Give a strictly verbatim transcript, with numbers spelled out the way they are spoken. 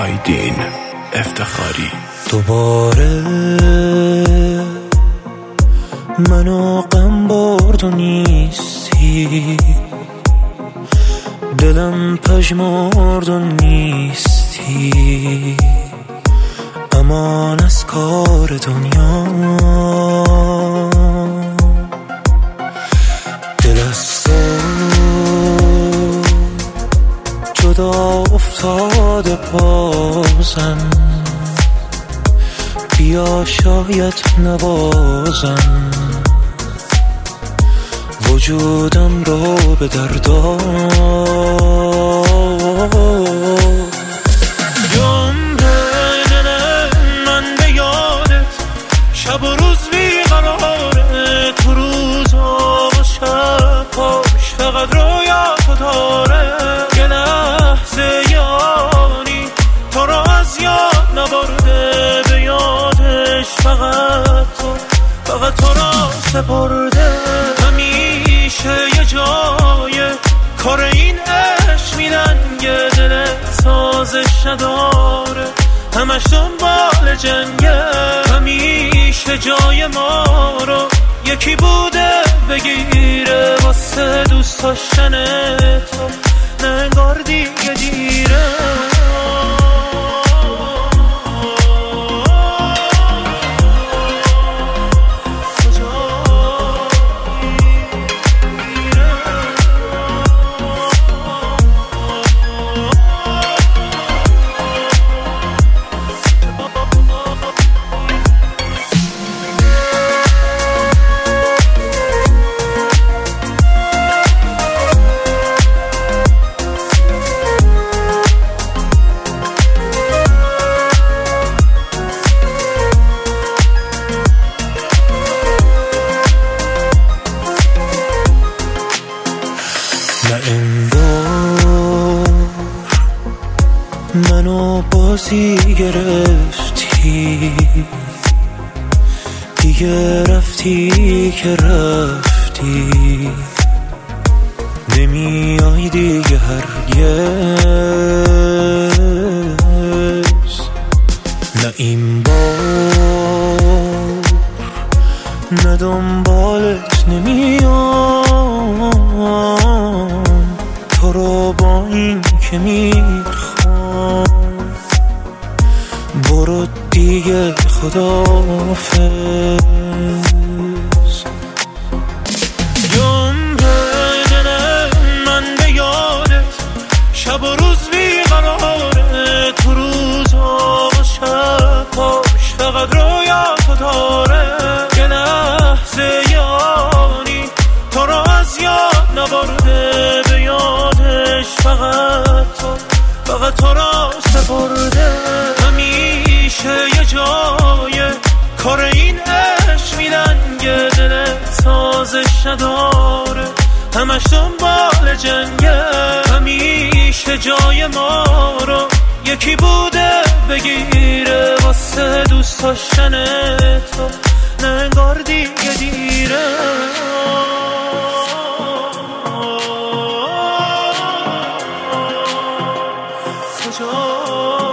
آیدین افتخاری. دوباره منو غم برد و نیستی، دلم پژمرد و نیستی، امان از کار دنیا. دل از تو جدا افتاده بازم، بیا شاید نبازم وجودم رو به دردا. شب و روز بیقراره، تو روزا و شباش فقط رویاتو داره. یه لحظه یانی تو را از یاد نبرده، به یادش فقط تو فقط تو را سپرده. همیشه یه جای کار این عشق میلنگه، دل سازش نداره، همش دنبال جنگه. همیشه جای ما رو یکی بوده بگیره، واسه دوست داشتن تو نه انگار دیگه دیره. نه انگار منو بازی گرفتی، دیگه رفتی که رفتی، نمیای دیگه هرگز. نه این بار نه دنبالت نمیام، تو رو با این که میخوام. برو دیگه خداحافظ. جمعه دل من به یادت شب و روز بیقراره، تو روزا و شباش فقط رویاتو داره. یه لحظه یانی تو را از یاد نبرده، به یادش فقط تو فقط تو را سپرده. همیشه یه جای کار این عشق میلنگه، دل سازش نداره، همش دنبال جنگه. همیشه جای ما رو یکی بوده بگیره، واسه دوست داشتن تو نه انگار دیگه دیره. کجا